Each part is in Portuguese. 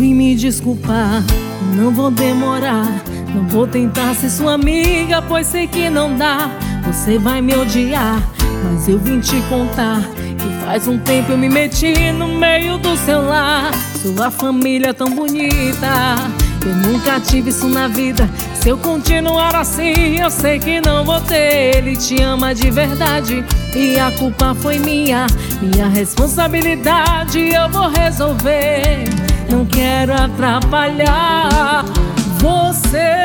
vim me desculpar, não vou demorar. Não vou tentar ser sua amiga, pois sei que não dá. Você vai me odiar, mas eu vim te contar que faz um tempo eu me meti no meio do seu lar. Sua família é tão bonita, eu nunca tive isso na vida. Se eu continuar assim, eu sei que não vou ter. Ele te ama de verdade e a culpa foi minha. Minha responsabilidade eu vou resolver. Não quero atrapalhar você.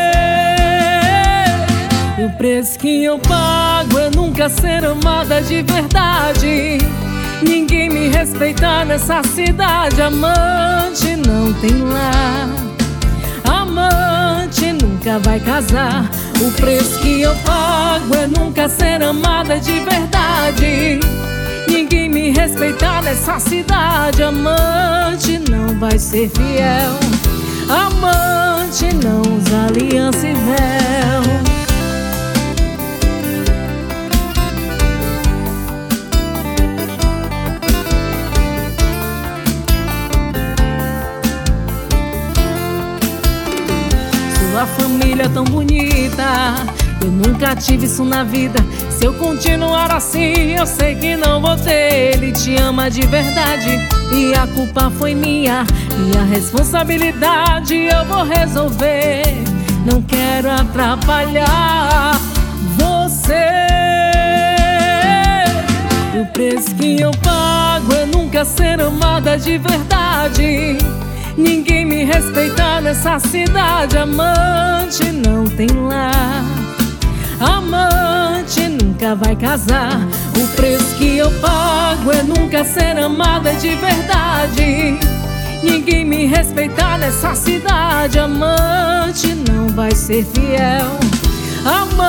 O preço que eu pago é nunca ser amada de verdade. Ninguém me respeita nessa cidade. Amante não tem lar, amante nunca vai casar. O preço que eu pago é nunca ser amada de verdade. Ninguém me respeita nessa cidade. Amante não vai ser fiel, amante não usa aliança e véu. Sua família é tão bonita, eu nunca tive isso na vida. Se eu continuar assim, eu sei que não vou ter. Ele te ama de verdade e a culpa foi minha. Minha responsabilidade eu vou resolver. Não quero atrapalhar você. O preço que eu pago é nunca ser amada de verdade. Ninguém me respeita nessa cidade. Amante não tem lar, amante nunca vai casar. O preço que eu pago é nunca ser amada de verdade. Ninguém me respeita nessa cidade. Amante não vai ser fiel, amante